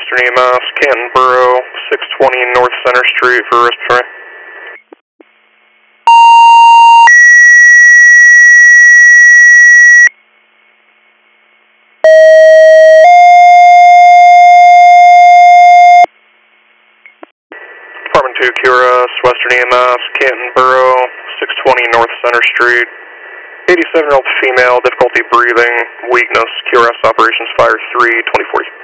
Western EMS, Canton Borough, 620 North Center Street for respiratory. Department 2 QRS, Western EMS, Canton Borough, 620 North Center Street. 87-year-old female, difficulty breathing, weakness, QRS operations fire 3, 2040.